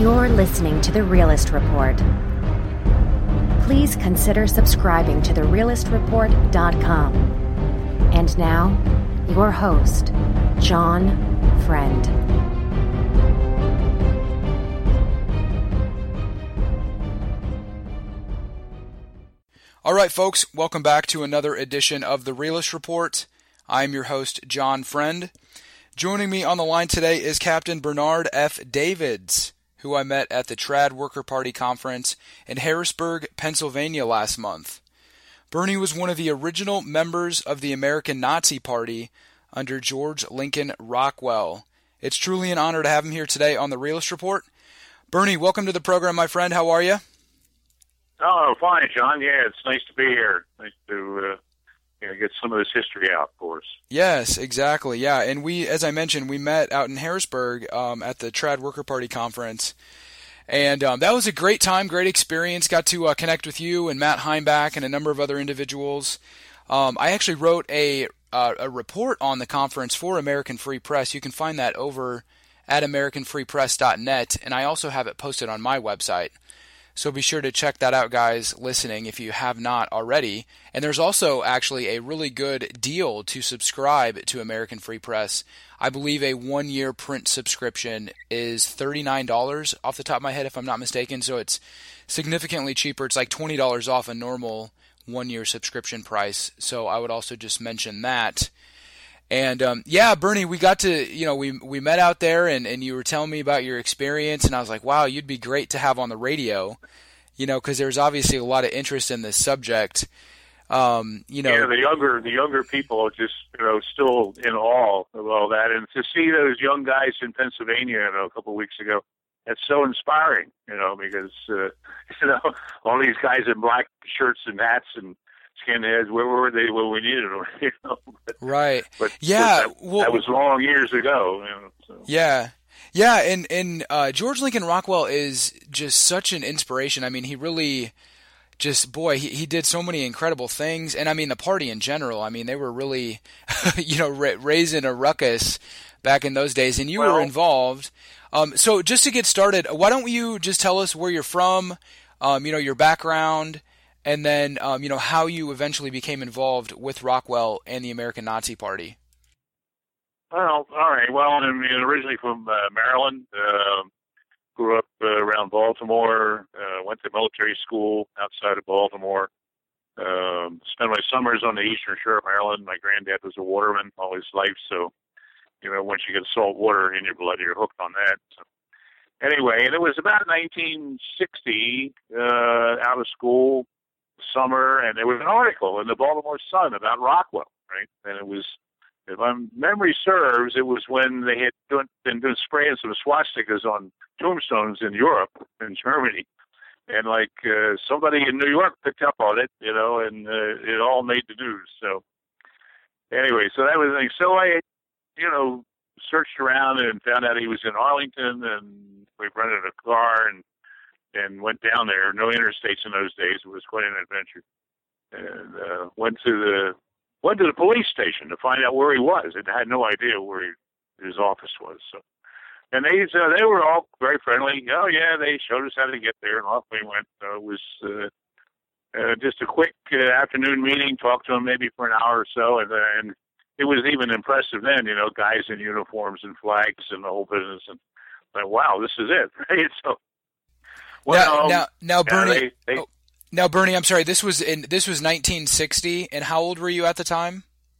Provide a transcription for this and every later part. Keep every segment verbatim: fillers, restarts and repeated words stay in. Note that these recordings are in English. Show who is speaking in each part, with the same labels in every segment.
Speaker 1: You're listening to The Realist Report. Please consider subscribing to the realist report dot com. And now, your host, John Friend.
Speaker 2: All right, folks, welcome back to another edition of The Realist Report. I'm your host, John Friend. Joining me on the line today is Captain Bernard F. Davids, who I met at the Trad Worker Party Conference in Harrisburg, Pennsylvania last month. Bernie was one of the original members of the American Nazi Party under George Lincoln Rockwell. It's truly an honor to have him here today on The Realist Report. Bernie, welcome to the program, my friend. How are you?
Speaker 3: Oh, fine, John. Yeah, it's nice to be here. Nice to uh, you know, get some of this history out, of course.
Speaker 2: Yes, exactly. Yeah, and we, as I mentioned, we met out in Harrisburg um, at the Trad Worker Party Conference, and um, that was a great time, great experience. Got to uh, connect with you and Matt Heimbach and a number of other individuals. Um, I actually wrote a uh, a report on the conference for American Free Press. You can find that over at american free press dot net, and I also have it posted on my website. So be sure to check that out, guys, listening, if you have not already. And there's also actually a really good deal to subscribe to American Free Press. I believe a one-year print subscription is thirty-nine dollars off the top of my head, if I'm not mistaken. So it's significantly cheaper. It's like twenty dollars off a normal one-year subscription price. So I would also just mention that. And um, yeah, Bernie, we got to, you know, we we met out there, and, and you were telling me about your experience, and I was like, wow, you'd be great to have on the radio, you know, because there's obviously a lot of interest in this subject. Um, you know,
Speaker 3: yeah, the younger the younger people are just, you know, still in awe of all that, and to see those young guys in Pennsylvania, you know, a couple of weeks ago, that's so inspiring, you know, because uh, you know, all these guys in black shirts and hats and skinheads, where were they when we needed them? You know? But,
Speaker 2: right.
Speaker 3: But
Speaker 2: yeah.
Speaker 3: That,
Speaker 2: well,
Speaker 3: that was long years ago. You know, so.
Speaker 2: Yeah. Yeah. And, and uh, George Lincoln Rockwell is just such an inspiration. I mean, he really just, boy, he, he did so many incredible things. And I mean, the party in general, I mean, they were really, you know, ra- raising a ruckus back in those days. And you
Speaker 3: well,
Speaker 2: were involved. Um, so just to get started, why don't you just tell us where you're from, um, you know, your background, and then, um, you know, how you eventually became involved with Rockwell and the American Nazi Party.
Speaker 3: Well, all right. Well, I'm originally from uh, Maryland. Uh, grew up uh, around Baltimore. Uh, went to military school outside of Baltimore. Um, spent my summers on the eastern shore of Maryland. My granddad was a waterman all his life, so, you know, once you get salt water in your blood, you're hooked on that. So. Anyway, and it was about nineteen sixty, uh, out of school, summer, and there was an article in the Baltimore Sun about Rockwell, right? And it was, if my memory serves, it was when they had doing, been doing spraying some swastikas on tombstones in Europe, in Germany, and like uh, somebody in New York picked up on it, you know, and uh, it all made the news. So anyway, so that was the thing. So I, you know, searched around and found out he was in Arlington, and we rented a car and and went down there. No interstates in those days. It was quite an adventure. And uh, went to the went to the police station to find out where he was. I had no idea where he, his office was. So, and they uh, they were all very friendly. Oh yeah, they showed us how to get there, and off we went. So it was uh, uh, just a quick uh, afternoon meeting. Talked to him maybe for an hour or so, and then it was even impressive then. You know, guys in uniforms and flags and the whole business. And like, wow, this is it, right? So.
Speaker 2: Now,
Speaker 3: Well,
Speaker 2: now, now, Bernie.
Speaker 3: Yeah, they, they,
Speaker 2: oh, now, Bernie. I'm sorry. This was in this was nineteen sixty, and how old were you at the time?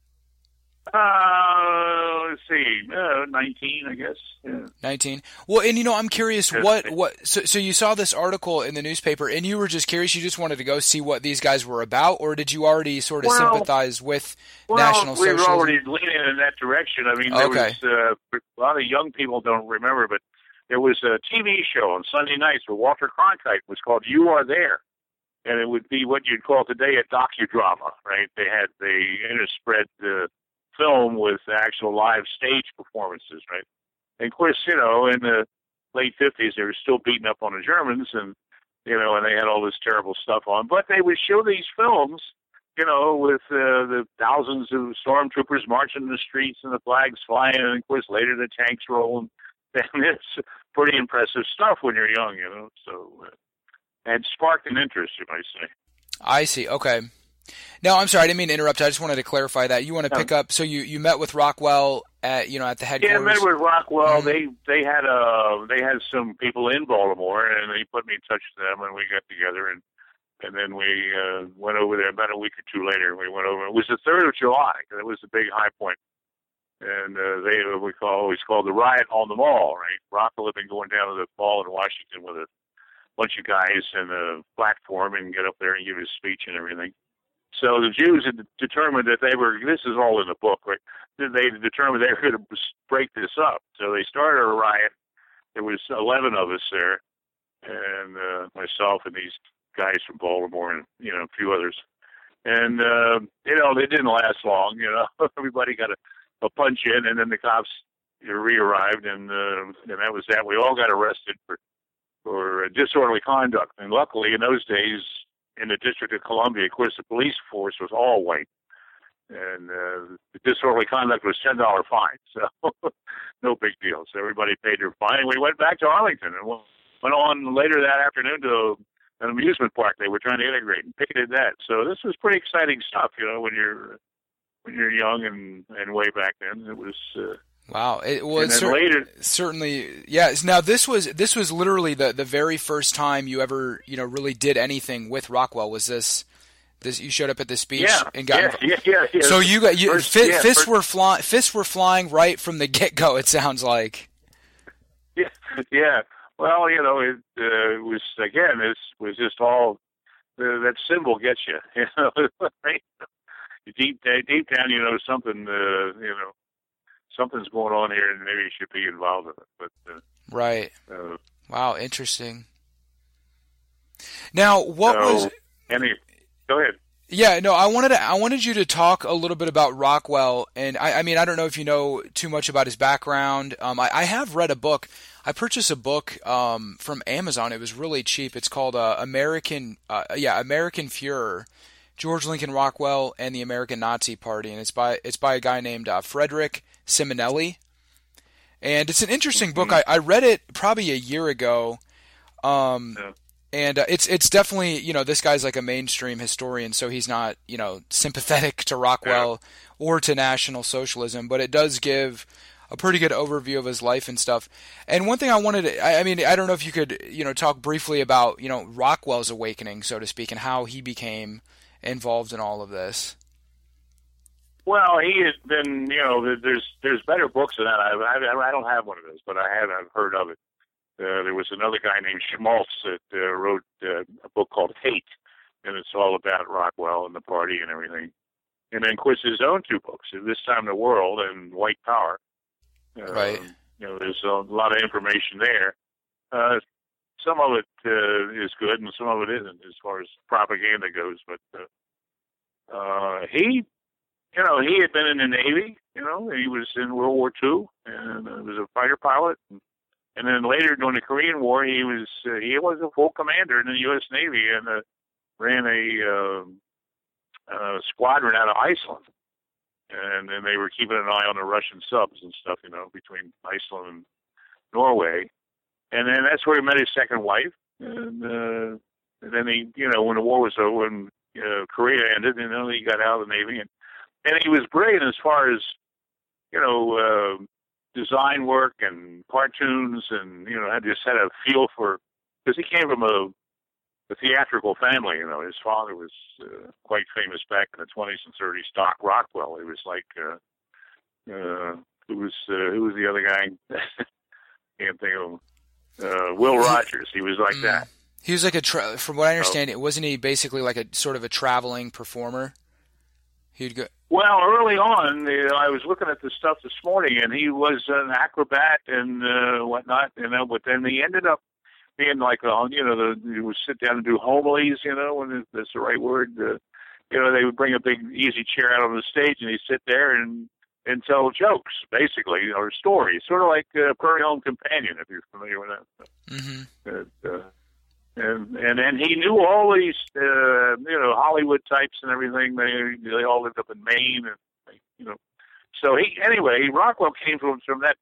Speaker 3: Uh, let's see, uh, nineteen, I guess. Yeah.
Speaker 2: Nineteen. Well, and you know, I'm curious. What what? So, so you saw this article in the newspaper, and you were just curious. You just wanted to go see what these guys were about, or did you already sort of
Speaker 3: well,
Speaker 2: sympathize with
Speaker 3: well,
Speaker 2: National
Speaker 3: we
Speaker 2: Socialism?
Speaker 3: were already leaning in that direction. I mean, there
Speaker 2: okay.
Speaker 3: was uh, a lot of young people don't remember, but. There was a T V show on Sunday nights where Walter Cronkite was called You Are There. And it would be what you'd call today a docudrama, right? They had, they interspread the film with actual live stage performances, right? And of course, you know, in the late fifties, they were still beating up on the Germans and, you know, and they had all this terrible stuff on. But they would show these films, you know, with uh, the thousands of stormtroopers marching in the streets and the flags flying, and of course later the tanks rolling. and it's pretty impressive stuff when you're young, you know. So, uh, and sparked an interest, you might say.
Speaker 2: I see. Okay. Now, I'm sorry, I didn't mean to interrupt. I just wanted to clarify that. You want to
Speaker 3: No.
Speaker 2: pick up, so you, you met with Rockwell at, you know, at the headquarters?
Speaker 3: Yeah, I met with Rockwell.
Speaker 2: Mm-hmm.
Speaker 3: They they had uh they had some people in Baltimore, and they put me in touch with them, and we got together, and and then we uh, went over there about a week or two later. We went over. It was the third of July. It was the big high point, and uh, they we call always called the riot on the mall. Right, Rockwell had been going down to the mall in Washington with a bunch of guys in a platform and get up there and give his speech and everything. So the Jews had determined that they were, this is all in the book, right? They determined they were going to break this up. So they started a riot. There was eleven of us there, and uh, myself and these guys from Baltimore and, you know, a few others. And, uh, you know, they didn't last long, you know. Everybody got a, a punch in, and then the cops re-arrived, and, uh, and that was that. We all got arrested for, for disorderly conduct. And luckily, in those days, in the District of Columbia, of course, the police force was all white, and uh, the disorderly conduct was ten dollar fine, so no big deal. So everybody paid their fine, and we went back to Arlington and went on later that afternoon to an amusement park they were trying to integrate and picketed that. So this was pretty exciting stuff, you know, when you're when you're young and, and way back then. It was. Uh,
Speaker 2: Wow, it was
Speaker 3: and then
Speaker 2: cer-
Speaker 3: later,
Speaker 2: certainly, yeah. Now this was this was literally the, the very first time you ever you know really did anything with Rockwell. Was this this you showed up at the speech
Speaker 3: yeah,
Speaker 2: and got
Speaker 3: yeah, yeah, yeah, yeah.
Speaker 2: So you got you
Speaker 3: First,
Speaker 2: fi-
Speaker 3: yeah,
Speaker 2: fists
Speaker 3: first,
Speaker 2: were flying fists were flying right from the get go. It sounds like.
Speaker 3: Yeah, yeah. Well, you know, it, uh, it was again. It was just all uh, that symbol gets you. You know, right? deep deep down, you know something. Uh, you know. Something's going on here, and maybe you should be involved in it. But uh,
Speaker 2: right,
Speaker 3: uh,
Speaker 2: wow, interesting. Now, what
Speaker 3: so,
Speaker 2: was?
Speaker 3: Any, go ahead.
Speaker 2: Yeah, no, I wanted to, I wanted you to talk a little bit about Rockwell, and I, I mean, I don't know if you know too much about his background. Um, I, I have read a book. I purchased a book um, from Amazon. It was really cheap. It's called uh, American, uh, yeah, American Fuhrer. George Lincoln Rockwell and the American Nazi Party, and it's by it's by a guy named uh, Frederick Simonelli, and it's an interesting book. I, I read it probably a year ago, um,
Speaker 3: yeah.
Speaker 2: and uh, it's it's definitely, you know, this guy's like a mainstream historian, so he's not, you know, sympathetic to Rockwell yeah. or to National Socialism, but it does give a pretty good overview of his life and stuff. And one thing I wanted to, I, I mean, I don't know if you could, you know, talk briefly about, you know, Rockwell's awakening, so to speak, and how he became involved in all of this.
Speaker 3: Well, he has been, you know, there's there's better books than that. I, I, I don't have one of those, but I have I've heard of it. Uh, there was another guy named Schmaltz that uh, wrote uh, a book called Hate, and it's all about Rockwell and the party and everything. And then, of course, his own two books, This Time the World and White Power. Uh,
Speaker 2: right.
Speaker 3: You know, there's a lot of information there. Uh, some of it uh, is good, and some of it isn't, as far as propaganda goes. But uh, uh, he, you know, he had been in the Navy. You know, he was in World War Two, and uh, was a fighter pilot. And, and then later, during the Korean War, he was uh, he was a full commander in the U S Navy, and uh, ran a uh, uh, squadron out of Iceland. And then they were keeping an eye on the Russian subs and stuff, you know, between Iceland and Norway. And then that's where he met his second wife. And, uh, and then he, you know, when the war was over, when uh, Korea ended, you know, he got out of the Navy. And, and he was brilliant as far as, you know, uh, design work and cartoons, and, you know, had just had a feel for, because he came from a, a theatrical family. You know, his father was uh, quite famous back in the twenties and thirties, Doc Rockwell. He was like, uh, uh, who was, uh, who was the other guy? Can't think of him. Uh, Will Rogers. He was like mm. that.
Speaker 2: He was like a, tra- from what I understand, it wasn't he basically like a sort of a traveling performer? He'd go.
Speaker 3: Well, early on, you know, I was looking at the stuff this morning, and he was an acrobat and uh, whatnot, you know. But then he ended up being like, a, you know, the, he would sit down and do homilies, you know, and that's the right word. Uh, you know, they would bring a big easy chair out on the stage, and he'd sit there and and tell jokes, basically, or stories, sort of like uh, Prairie Home Companion, if you're familiar with that.
Speaker 2: Mm-hmm.
Speaker 3: Uh, uh, and and and he knew all these, uh, you know, Hollywood types and everything. They they all lived up in Maine, and you know. So he anyway, Rockwell came from from that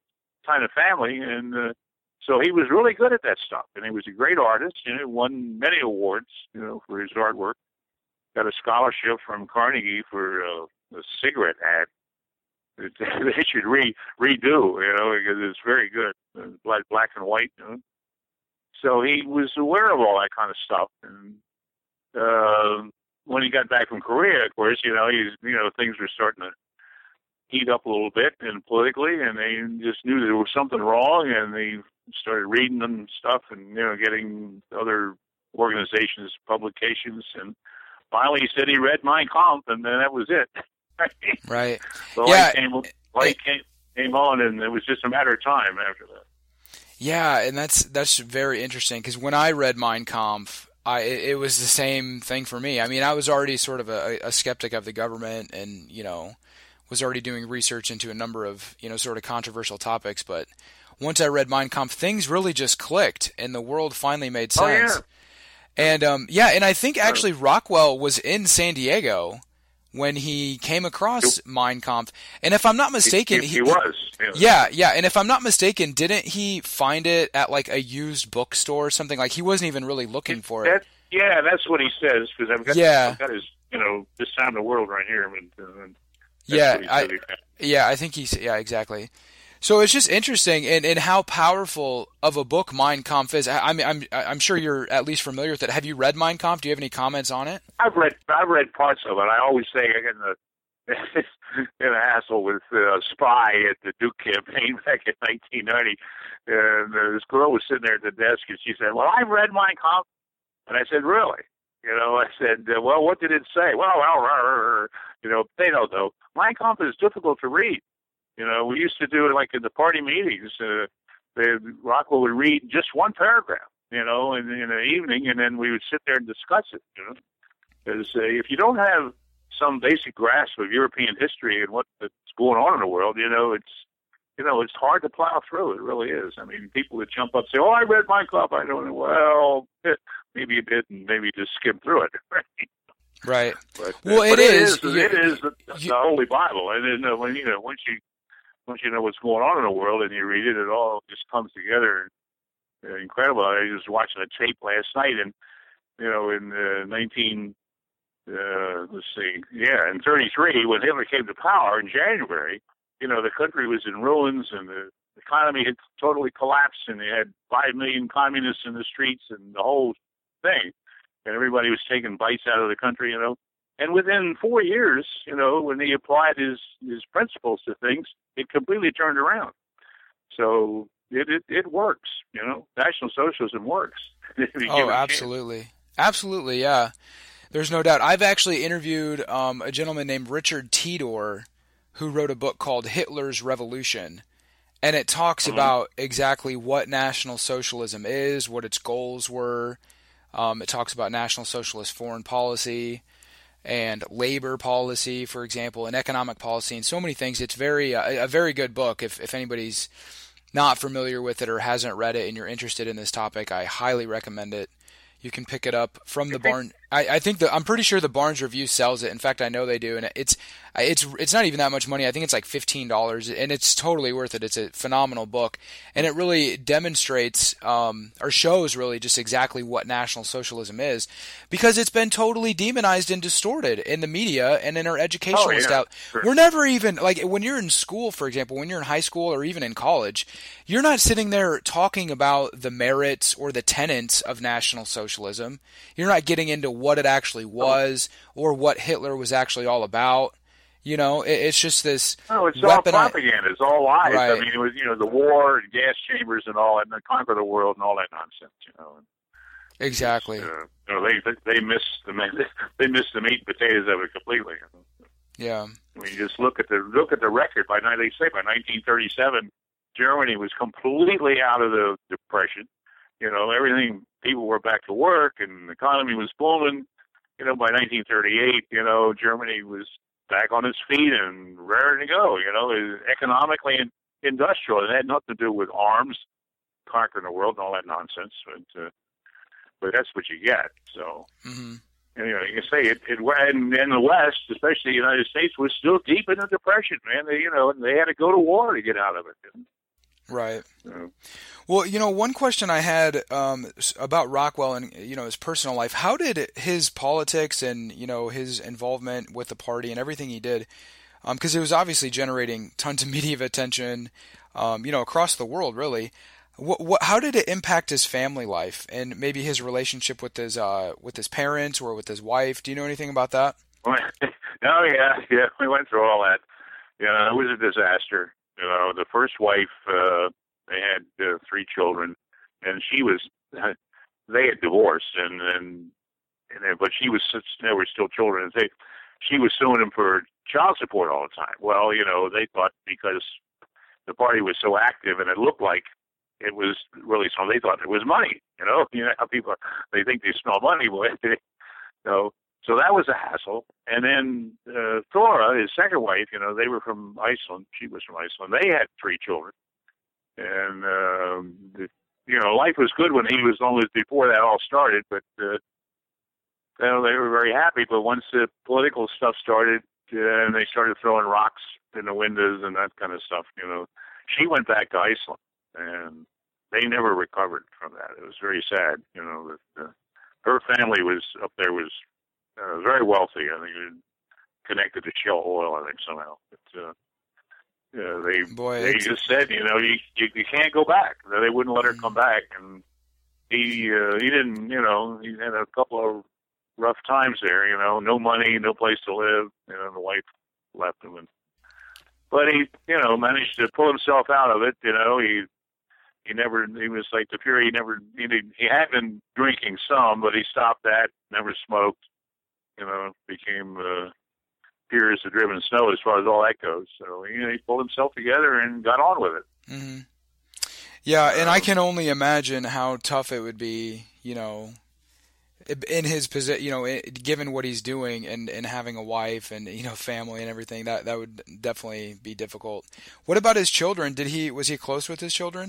Speaker 3: kind of family, and uh, so he was really good at that stuff. And he was a great artist. You know, won many awards, you know, for his artwork. Got a scholarship from Carnegie for uh, a cigarette ad that they should re redo, you know, because it's very good, black black and white. You know? So he was aware of all that kind of stuff. And uh, when he got back from Korea, of course, you know, he's you know things were starting to heat up a little bit and politically, and they just knew there was something wrong, and they started reading them stuff and you know getting other organizations, publications, and finally he said he read Mein Kampf, and then that was it.
Speaker 2: Right.
Speaker 3: So
Speaker 2: yeah.
Speaker 3: light came, light came came on, and it was just a matter of time after that.
Speaker 2: Yeah, and that's that's very interesting because when I read Mein Kampf, I it, it was the same thing for me. I mean, I was already sort of a, a skeptic of the government, and you know, was already doing research into a number of you know sort of controversial topics. But once I read Mein Kampf, things really just clicked, and the world finally made sense.
Speaker 3: Oh, yeah.
Speaker 2: And um, yeah, and I think actually Rockwell was in San Diego when he came across Mein Kampf. And if I'm not mistaken,
Speaker 3: he, he,
Speaker 2: he,
Speaker 3: he was. Yeah.
Speaker 2: yeah, yeah. And if I'm not mistaken, didn't he find it at like a used bookstore or something? Like he wasn't even really looking for
Speaker 3: that,
Speaker 2: it.
Speaker 3: Yeah, that's what he says because I've got,
Speaker 2: yeah.
Speaker 3: I've got his, you know, This Time in the World right here. I mean, uh,
Speaker 2: yeah, I, yeah, I think he's, yeah, exactly. So it's just interesting and, and how powerful of a book Mein Kampf is. I, I mean, I'm I'm sure you're at least familiar with it. Have you read Mein Kampf? Do you have any comments on it?
Speaker 3: I've read I've read parts of it. I always say I get in a in a hassle with uh, Spy at the Duke campaign back in nineteen ninety, and uh, this girl was sitting there at the desk, and she said, "Well, I've read Mein Kampf," and I said, "Really?" You know, I said, uh, "Well, what did it say?" Well, well, rah, rah, rah. you know, they don't know. Mein Kampf is difficult to read. You know, we used to do it like in the party meetings. Uh, they, Rockwell would read just one paragraph, you know, in, in the evening, and then we would sit there and discuss it, you know. Because uh, if you don't have some basic grasp of European history and what's going on in the world, you know, it's, you know, it's hard to plow through. It really is. I mean, people that jump up and say, "Oh, I read Mein Kampf." I don't know. Well, maybe you did, and maybe just skim through it.
Speaker 2: Right.
Speaker 3: But,
Speaker 2: well,
Speaker 3: uh,
Speaker 2: it,
Speaker 3: but
Speaker 2: is,
Speaker 3: it is. It is the,
Speaker 2: you,
Speaker 3: the Holy Bible, and then uh, when you know once you once you know what's going on in the world and you read it, it all just comes together. Uh, incredible. I was watching a tape last night, and you know, in uh, nineteen, uh, let's see, yeah, in thirty-three, when Hitler came to power in January, you know, the country was in ruins, and the economy had totally collapsed, and they had five million communists in the streets, and the whole thing, and everybody was taking bites out of the country, you know. And within four years, you know, when he applied his, his principles to things, it completely turned around. So it it, it works, you know. National Socialism works.
Speaker 2: Oh, absolutely. Absolutely, yeah. There's no doubt. I've actually interviewed um, a gentleman named Richard Tidor who wrote a book called Hitler's Revolution. And it talks mm-hmm. about exactly what National Socialism is, what its goals were. Um, it talks about National Socialist foreign policy and labor policy, for example, and economic policy, and so many things. It's very uh, a very good book. If if anybody's not familiar with it or hasn't read it and you're interested in this topic, I highly recommend it. You can pick it up from the Barn. I, I think the I'm pretty sure the Barnes Review sells it. In fact, I know they do, and it's it's it's not even that much money. I think it's like fifteen dollars, and it's totally worth it. It's a phenomenal book, and it really demonstrates um, or shows really just exactly what National Socialism is, because it's been totally demonized and distorted in the media and in our educational
Speaker 3: oh, yeah.
Speaker 2: style.
Speaker 3: Sure.
Speaker 2: We're never even like when you're in school, for example, when you're in high school or even in college, you're not sitting there talking about the merits or the tenets of National Socialism. You're not getting into what it actually was or what Hitler was actually all about. You know, it, it's just this.
Speaker 3: No, it's
Speaker 2: weaponi-
Speaker 3: all propaganda. It's all lies.
Speaker 2: Right.
Speaker 3: I mean, it was you know the war and gas chambers and all that, and the conquer the world and all that nonsense. You know.
Speaker 2: Exactly.
Speaker 3: Uh, you know, they they miss the they miss the meat and potatoes of it completely.
Speaker 2: Yeah.
Speaker 3: I mean, just look at the look at the record. By they say by nineteen thirty-seven, Germany was completely out of the depression. You know, everything. People were back to work, and the economy was booming. You know, by nineteen thirty-eight, you know, Germany was back on its feet and raring to go. You know, economically and industrial. It had nothing to do with arms, conquering the world, and all that nonsense. But uh, but that's what you get. So.
Speaker 2: Mm-hmm.
Speaker 3: Anyway, you can say it, it and in the West, especially the United States, was still deep in the Depression, man. They, you know, they had to go to war to get out of it.
Speaker 2: Right.
Speaker 3: So,
Speaker 2: Well, you know, one question I had um, about Rockwell and, you know, his personal life, how did his politics and, you know, his involvement with the party and everything he did, because um, it was obviously generating tons of media attention, um, you know, across the world, really. What, what, how did it impact his family life and maybe his relationship with his uh, with his parents or with his wife? Do you know anything about that?
Speaker 3: oh yeah, yeah, we went through all that. Yeah, it was a disaster. You know, the first wife, uh, they had uh, three children, and she was, they had divorced, and and, and but she was, there were still children. And they, she was suing him for child support all the time. Well, you know, they thought because the party was so active and it looked like it was really something, they thought it was money. You know, you know how people, they think they smell money, boy. You know, so that was a hassle. And then uh, Thora, his second wife, you know, they were from Iceland. She was from Iceland. They had three children. And, um, the, you know, life was good when he was only before that all started. But, uh, you know, they were very happy. But once the political stuff started uh, and they started throwing rocks in the windows and that kind of stuff, you know, she went back to Iceland. And they never recovered from that. It was very sad, you know, that uh, her family was up there was uh, very wealthy. I think it was connected to Shell Oil, I think, somehow. But, uh, uh, they
Speaker 2: Boy,
Speaker 3: they just said, you know, you, you you can't go back. They wouldn't let her come back, and he uh, he didn't, you know, he had a couple of rough times there, you know, no money, no place to live, you know, the wife left him, and but he, you know, managed to pull himself out of it. You know, he he never he was like the Fury. He never he did, he had been drinking some, but he stopped that. Never smoked. You know, became uh, pure as the driven snow as far as all that goes. So you know, he pulled himself together and got on with it.
Speaker 2: Mm-hmm. Yeah, and I can only imagine how tough it would be. You know, in his position, you know, given what he's doing and, and having a wife and, you know, family and everything, that, that would definitely be difficult. What about his children? Did he, was he close with his children?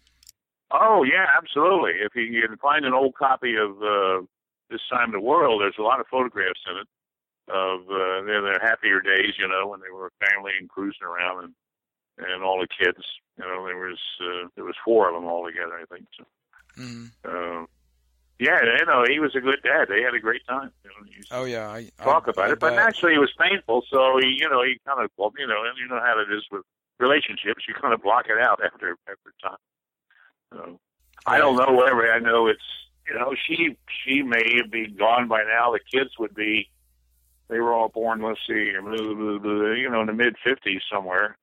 Speaker 3: Oh yeah, absolutely. If you can find an old copy of, uh, This Time in the World, there's a lot of photographs in it of, uh, their, their happier days, you know, when they were a family and cruising around and, and all the kids, you know, there was, uh, there was four of them all together, I think. So, mm-hmm. uh, Yeah, you know, he was a good dad. They had a great time. You know, he used to
Speaker 2: oh yeah, I,
Speaker 3: talk
Speaker 2: I,
Speaker 3: about
Speaker 2: I
Speaker 3: it, but
Speaker 2: bet.
Speaker 3: naturally it was painful. So he, you know, he kind of, well, you know, and you know how it is with relationships. You kind of block it out after after time. So I don't know. Whatever I know, it's you know, she she may be gone by now. The kids would be. They were all born. Let's see, you know, in the mid fifties somewhere.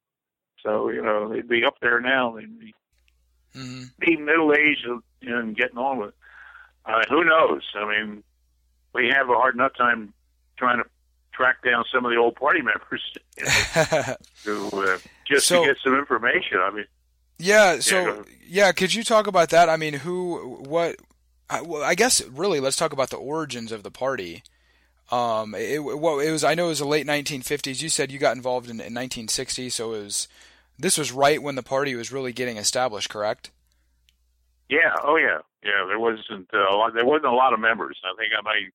Speaker 3: So you know, they'd be up there now. They'd be, mm-hmm. be middle aged and getting on with it. Uh, who knows? I mean, we have a hard enough time trying to track down some of the old party members you know, to, uh, just so, to get some information. I mean,
Speaker 2: yeah. So, yeah, yeah, could you talk about that? I mean, who, what? I, well, I guess really, let's talk about the origins of the party. Um, it, well, it was. I know it was the late nineteen fifties. You said you got involved in, in nineteen sixty, so it was. This was right when the party was really getting established, correct?
Speaker 3: Yeah. Oh, yeah. Yeah. There wasn't uh, a lot. There wasn't a lot of members. I think I might.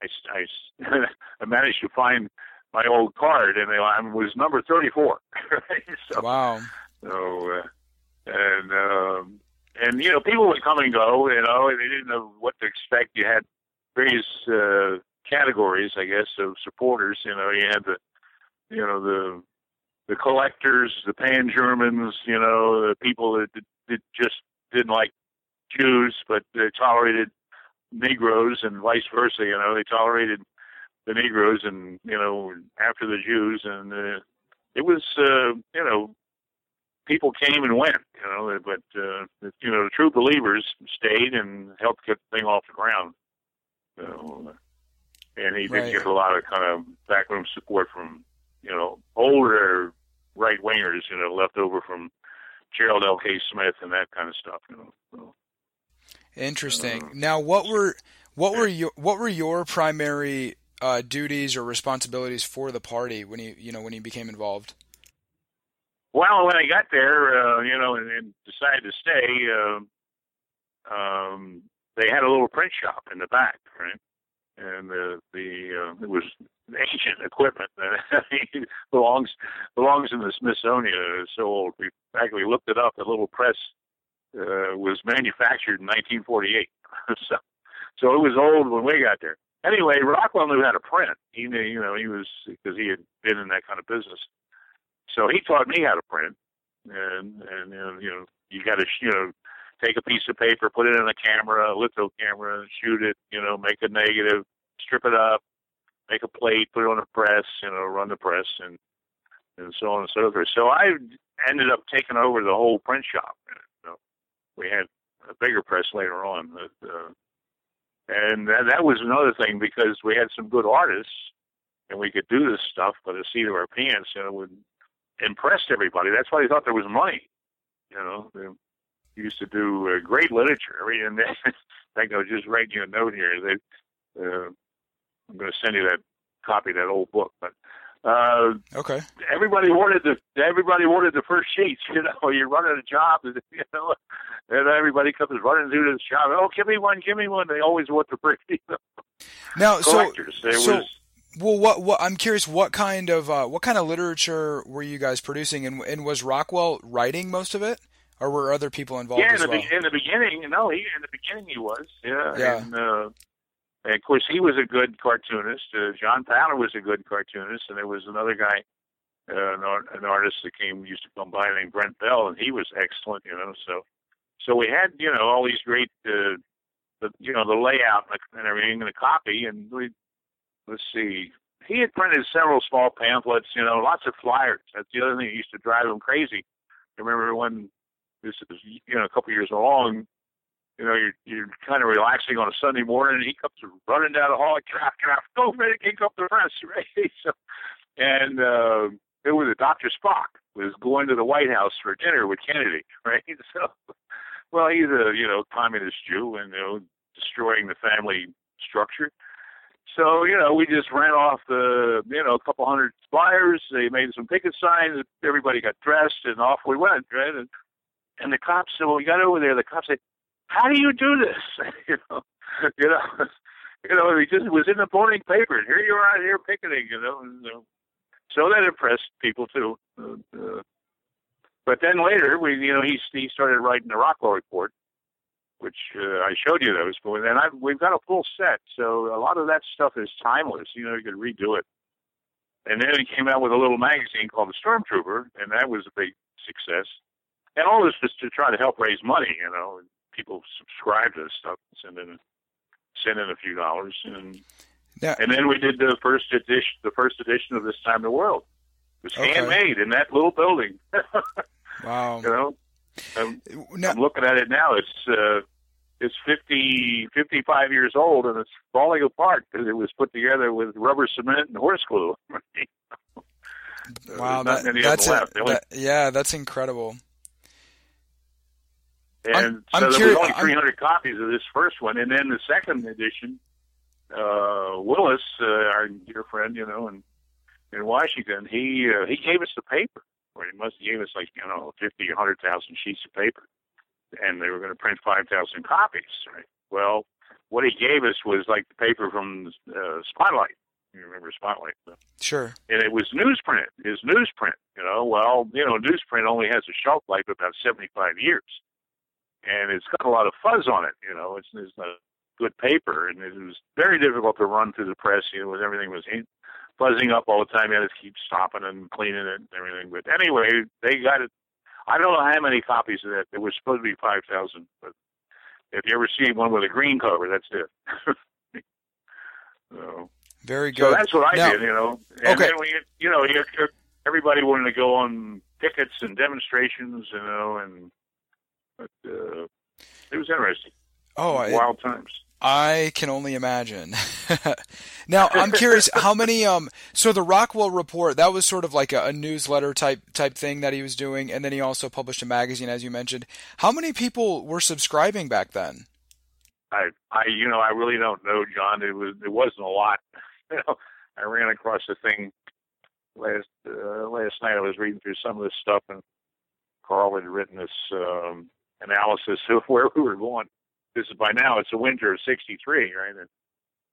Speaker 3: I, I, I managed to find my old card, and I was number thirty-four. so,
Speaker 2: wow.
Speaker 3: So, uh, and um, and you know, people would come and go. You know, and they didn't know what to expect. You had various uh, categories, I guess, of supporters. You know, you had the, you know, the the collectors, the pan-Germans. You know, the people that, that just didn't like Jews, but they tolerated Negroes and vice versa. You know, they tolerated the Negroes and, you know, after the Jews. And uh, it was, uh, you know, people came and went, you know, but, uh, you know, the true believers stayed and helped get the thing off the ground. So, and he did right. get a lot of kind of backroom support from, you know, older right-wingers, you know, left over from Gerald L K. Smith and that kind of stuff, you know. So,
Speaker 2: interesting. Uh, now, what were what were your what were your primary uh, duties or responsibilities for the party when you you know when you became involved?
Speaker 3: Well, when I got there, uh, you know, and, and decided to stay, uh, um, they had a little print shop in the back, right? and uh, the uh, it was ancient equipment. It belongs belongs in the Smithsonian. It's so old. We actually looked it up. The little press uh, was manufactured in nineteen forty-eight, so so it was old when we got there. Anyway, Rockwell knew how to print. He knew, you know, he was because he had been in that kind of business. So he taught me how to print, and and uh, you know, you got to you know take a piece of paper, put it in a camera, a litho camera, shoot it, you know, make a negative, strip it up, make a plate, put it on a press, you know, run the press, and and so on and so forth. So I ended up taking over the whole print shop. You know, we had a bigger press later on. But, uh, And that, that was another thing, because we had some good artists and we could do this stuff by the seat of our pants, and it would impress everybody. That's why they thought there was money. You know, they used to do uh, great literature. I mean, and they, in fact, I was just writing you a note here. They, uh, I'm going to send you that copy of that old book. But uh,
Speaker 2: okay,
Speaker 3: everybody wanted the everybody wanted the first sheets. You know, you're running a job, you know, and everybody comes running through the shop. Oh, give me one, give me one. They always want the first. You know.
Speaker 2: Now,
Speaker 3: collectors.
Speaker 2: so,
Speaker 3: there
Speaker 2: so
Speaker 3: was,
Speaker 2: well, what what I'm curious, what kind of uh, what kind of literature were you guys producing, and and was Rockwell writing most of it, or were other people involved
Speaker 3: yeah,
Speaker 2: as
Speaker 3: in the,
Speaker 2: well?
Speaker 3: be- in the beginning, no, he in the beginning he was, yeah,
Speaker 2: Yeah.
Speaker 3: and. Uh, And of course, he was a good cartoonist. Uh, John Powler was a good cartoonist, and there was another guy, uh, an, art, an artist that came used to come by named Brent Bell, and he was excellent. You know, so so we had you know all these great, uh, the you know the layout and everything, and the copy, and we let's see, he had printed several small pamphlets. You know, lots of flyers. That's the other thing that used to drive him crazy. I remember when this was you know a couple years along. You know, you're, you're kind of relaxing on a Sunday morning, and he comes running down the hall, draft, draft, go, ready to kick up the press, right? So, and uh, it was Doctor Spock was going to the White House for dinner with Kennedy, right? So, well, he's a, you know, communist Jew and, you know, destroying the family structure. So, you know, we just ran off the, you know, a couple hundred flyers. They made some picket signs. Everybody got dressed, and off we went, right? And, and the cops, so when we got over there, the cops said, how do you do this? you know, you know, you know, he just was in the morning paper, and here you are out here picketing, you know. And, uh, so that impressed people too. Uh, uh, but then later, we, you know, he he started writing the Rockwell Report, which uh, I showed you those. But then I, we've got a full set, so a lot of that stuff is timeless. You know, you could redo it. And then he came out with a little magazine called The Stormtrooper, and that was a big success. And all this was to try to help raise money, you know. People subscribe to this stuff, send in, send in a few dollars, and
Speaker 2: yeah.
Speaker 3: and then we did the first edition, the first edition of This Time in the World. It was
Speaker 2: okay.
Speaker 3: handmade in that little building.
Speaker 2: Wow!
Speaker 3: You know, I'm,
Speaker 2: now,
Speaker 3: I'm looking at it now. It's uh, it's fifty, fifty-five years old, and it's falling apart because it was put together with rubber cement and horse glue.
Speaker 2: Wow, that, that's a, that, yeah, that's incredible.
Speaker 3: And
Speaker 2: I'm,
Speaker 3: so
Speaker 2: I'm
Speaker 3: there
Speaker 2: curious,
Speaker 3: was only three hundred I'm, copies of this first one, and then the second edition, uh, Willis, uh, our dear friend, you know, in in Washington, he uh, he gave us the paper. Or he must have gave us like you know fifty, a hundred thousand sheets of paper, and they were going to print five thousand copies. Right? Well, what he gave us was like the paper from uh, Spotlight. You remember Spotlight?
Speaker 2: Sure.
Speaker 3: And it was newsprint. His newsprint. You know, well, you know, newsprint only has a shelf life of about seventy-five years. And it's got a lot of fuzz on it, you know. It's, it's not good paper, and it was very difficult to run through the press. You know, everything was fuzzing up all the time. You had to keep stopping and cleaning it and everything. But anyway, they got it. I don't know how many copies of that. There was supposed to be five thousand, but if you ever see one with a green cover, that's it. so,
Speaker 2: very good.
Speaker 3: So that's what I
Speaker 2: now,
Speaker 3: did, you know. And
Speaker 2: okay.
Speaker 3: then we, you know, everybody wanted to go on pickets and demonstrations, you know, and. But uh, it was interesting.
Speaker 2: Oh,
Speaker 3: wild
Speaker 2: it,
Speaker 3: times.
Speaker 2: I can only imagine. Now, I'm curious, how many? Um, so the Rockwell Report, that was sort of like a, a newsletter type type thing that he was doing, and then he also published a magazine, as you mentioned. How many people were subscribing back then?
Speaker 3: I, I, you know, I really don't know, John. It was, it wasn't a lot. You know, I ran across the thing last uh, last night. I was reading through some of this stuff, and Carl had written this. Um, analysis of where we were going. This is by now, it's the winter of sixty-three, right? And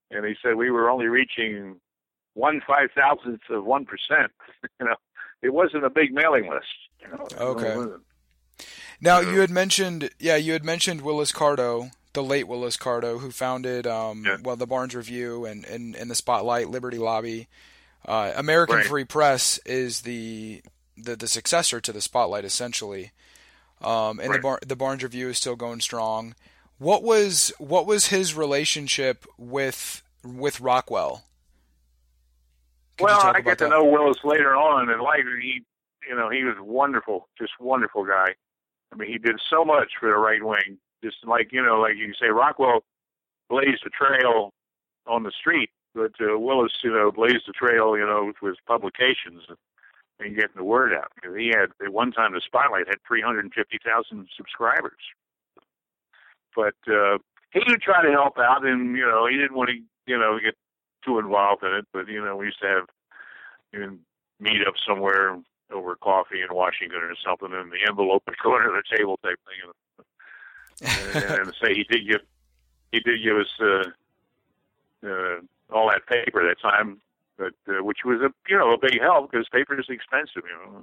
Speaker 3: and he said we were only reaching one five thousandth of one percent. You know, it wasn't a big mailing list. You know,
Speaker 2: okay. Now you had mentioned, yeah, you had mentioned Willis Carto, the late Willis Carto, who founded, um,
Speaker 3: yeah.
Speaker 2: well, the Barnes Review and, and, and the Spotlight, Liberty Lobby. Uh, American
Speaker 3: right.
Speaker 2: Free Press is the, the the successor to the Spotlight, essentially. Um, and
Speaker 3: right.
Speaker 2: the Bar- the Barnes Review is still going strong. What was what was his relationship with with Rockwell? Could
Speaker 3: well, I get
Speaker 2: that?
Speaker 3: to know Willis later on in life. He, you know, he was wonderful, just wonderful guy. I mean, he did so much for the right wing. Just like, you know, like you say, Rockwell blazed a trail on the street, but uh, Willis, you know, blazed a trail, you know, with publications and, and getting the word out. He had, at one time, the Spotlight had three hundred fifty thousand subscribers. But uh, he would try to help out, and, you know, he didn't want to, you know, get too involved in it. But, you know, we used to have, you know, meet up somewhere over coffee in Washington or something, and the envelope would go under the table type thing. And, and, and say he did give he did give us uh, uh, all that paper that time, but uh, which was a you know a big help because paper is expensive, you know.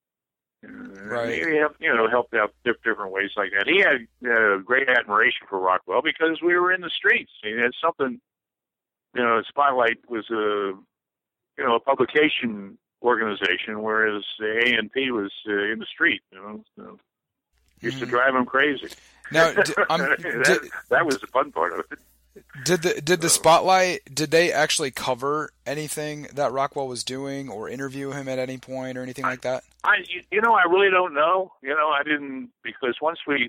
Speaker 3: And
Speaker 2: right.
Speaker 3: He helped, you know helped out different ways like that. He had uh, great admiration for Rockwell because we were in the streets. He had something, you know. Spotlight was a you know a publication organization, whereas the A and P was uh, in the street. You know, so used mm. to drive him crazy.
Speaker 2: Now, d- um,
Speaker 3: that,
Speaker 2: did,
Speaker 3: that was the fun part of it.
Speaker 2: Did the did the Spotlight did they actually cover anything that Rockwell was doing, or interview him at any point, or anything
Speaker 3: I,
Speaker 2: like that?
Speaker 3: I you know I really don't know. You know I didn't because once we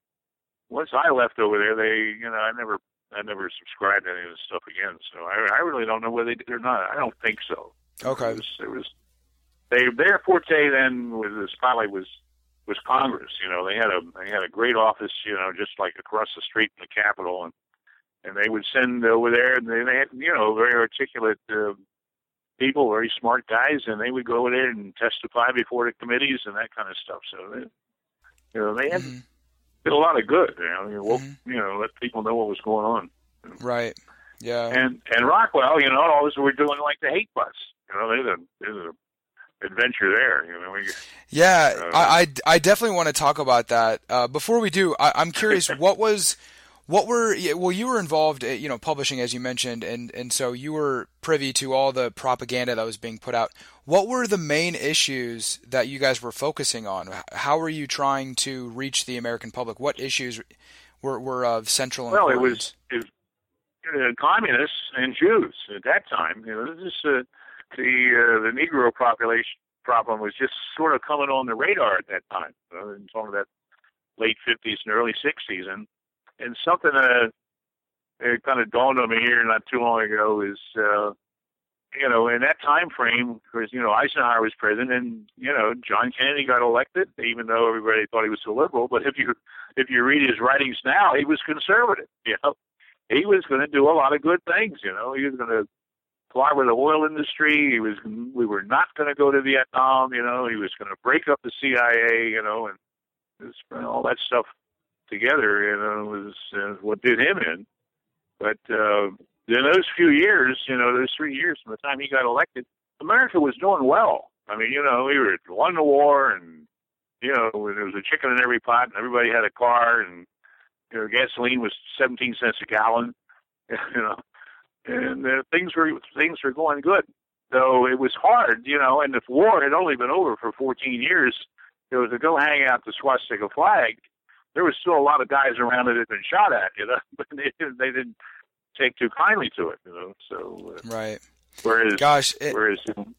Speaker 3: once I left over there, they you know I never I never subscribed to any of this stuff again. So I I really don't know whether they did or not. I don't think so.
Speaker 2: Okay.
Speaker 3: It was, it was they their forte then with the Spotlight was was Congress. You know they had a they had a great office. You know just like across the street from the Capitol, and and they would send over there. And they, they had you know very articulate uh, people, very smart guys, and they would go over there and testify before the committees and that kind of stuff. So they, you know they had
Speaker 2: mm-hmm.
Speaker 3: did a lot of good. You know, you,
Speaker 2: mm-hmm.
Speaker 3: you know let people know what was going on.
Speaker 2: Right. Yeah.
Speaker 3: And and Rockwell, you know, always were doing like the hate bus. You know, there's a there's a adventure there. You know. We,
Speaker 2: yeah,
Speaker 3: uh,
Speaker 2: I, I, I definitely want to talk about that. Uh, before we do, I, I'm curious, what was, what were, well, you were involved, you know, publishing as you mentioned, and and so you were privy to all the propaganda that was being put out. What were the main issues that you guys were focusing on? How were you trying to reach the American public? What issues were were of central
Speaker 3: well,
Speaker 2: importance?
Speaker 3: Well, it was. It, Uh, communists and Jews at that time. You know, this is uh, the uh, the Negro population problem was just sort of coming on the radar at that time. Uh, in some of that late fifties and early sixties, and and something that uh, it kind of dawned on me here not too long ago is uh, you know in that time frame, because you know Eisenhower was president, and you know John Kennedy got elected, even though everybody thought he was a liberal. But if you if you read his writings now, he was conservative. You know. He was going to do a lot of good things, you know. He was going to fly with the oil industry. He was. We were not going to go to Vietnam, you know. He was going to break up the C I A, you know, and this, all that stuff together, you know, was uh, what did him in. But uh, in those few years, you know, those three years from the time he got elected, America was doing well. I mean, you know, we were won the war, and you know, there was a chicken in every pot, and everybody had a car, and you know, gasoline was seventeen cents a gallon, you know, and uh, things were things were going good. Though it was hard, you know, and the war had only been over for fourteen years. It was to go hang out the swastika flag. There was still a lot of guys around that had been shot at, you know, but they, they didn't take too kindly to it, you know. So uh,
Speaker 2: right.
Speaker 3: Whereas,
Speaker 2: gosh, it,
Speaker 3: whereas